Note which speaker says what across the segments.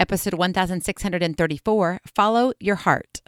Speaker 1: episode 1634, Follow Your Heart.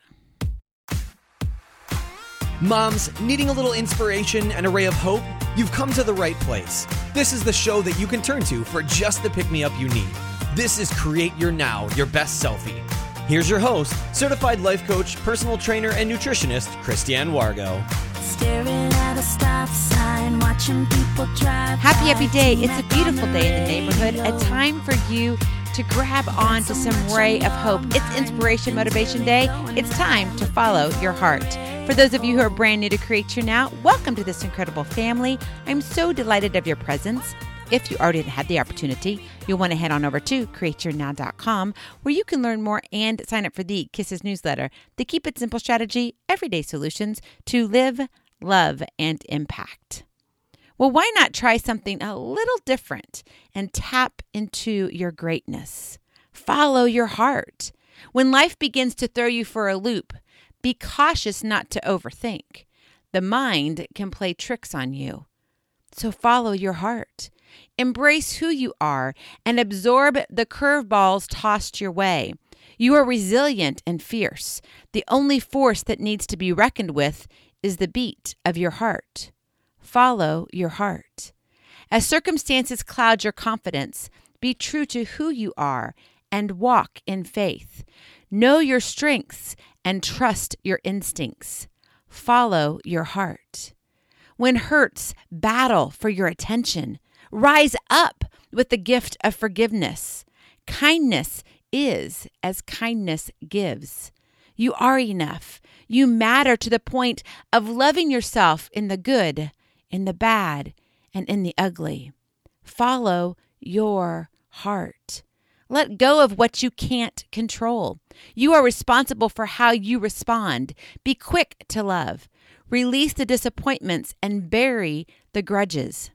Speaker 2: Moms, needing a little inspiration and a ray of hope? You've come to the right place. This is the show that you can turn to for just the pick-me-up you need. This is Create Your Now, Your Best Selfie. Here's your host, certified life coach, personal trainer, and nutritionist, Christiane Wargo.
Speaker 3: Staring at a stop sign, watching people drive.
Speaker 1: Happy day. It's a beautiful day in the neighborhood. A time for you to grab on to some ray of hope. It's Inspiration Motivation Day. It's time to follow your heart. For those of you who are brand new to Create Your Now, welcome to this incredible family. I'm so delighted of your presence. If you already had the opportunity, you'll want to head on over to createyournow.com, where you can learn more and sign up for the Kisses newsletter, the Keep It Simple strategy, everyday solutions to live, love, and impact. Well, why not try something a little different and tap into your greatness? Follow your heart. When life begins to throw you for a loop, be cautious not to overthink. The mind can play tricks on you. So follow your heart. Embrace who you are and absorb the curveballs tossed your way. You are resilient and fierce. The only force that needs to be reckoned with is the beat of your heart. Follow your heart. As circumstances cloud your confidence, be true to who you are and walk in faith. Know your strengths and trust your instincts. Follow your heart. When hurts battle for your attention, rise up with the gift of forgiveness. Kindness is as kindness gives. You are enough. You matter to the point of loving yourself in the good, in the bad, and in the ugly. Follow your heart. Let go of what you can't control. You are responsible for how you respond. Be quick to love. Release the disappointments and bury the grudges.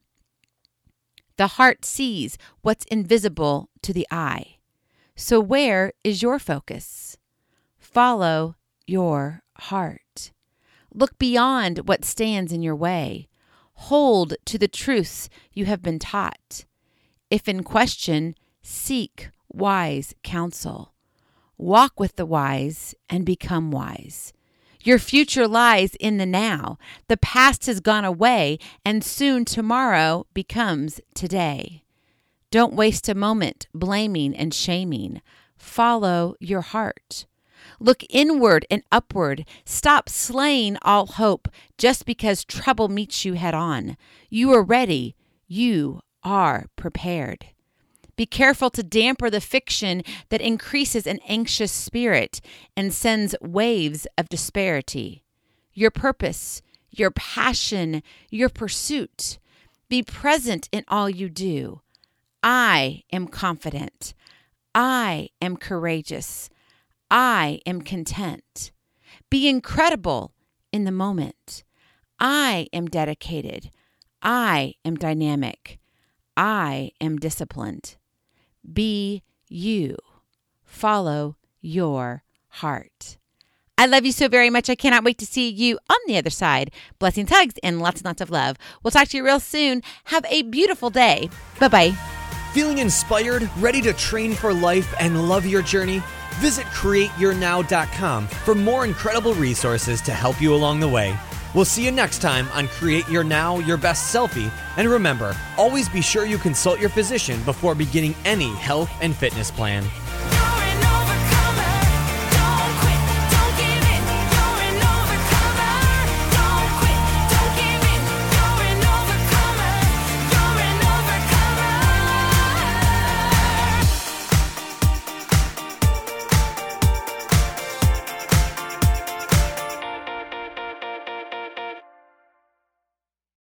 Speaker 1: The heart sees what's invisible to the eye. So where is your focus? Follow your heart. Look beyond what stands in your way. Hold to the truths you have been taught. If in question, seek wise counsel. Walk with the wise and become wise. Your future lies in the now. The past has gone away, and soon tomorrow becomes today. Don't waste a moment blaming and shaming. Follow your heart. Look inward and upward. Stop slaying all hope just because trouble meets you head on. You are ready. You are prepared. Be careful to damper the fiction that increases an anxious spirit and sends waves of disparity. Your purpose, your passion, your pursuit. Be present in all you do. I am confident. I am courageous. I am content. Be incredible in the moment. I am dedicated. I am dynamic. I am disciplined. Be you. Follow your heart. I love you so very much. I cannot wait to see you on the other side. Blessings, hugs, and lots of love. We'll talk to you real soon. Have a beautiful day. Bye-bye.
Speaker 2: Feeling inspired, ready to train for life and love your journey? Visit createyournow.com for more incredible resources to help you along the way. We'll see you next time on Create Your Now, Your Best Selfie. And remember, always be sure you consult your physician before beginning any health and fitness plan.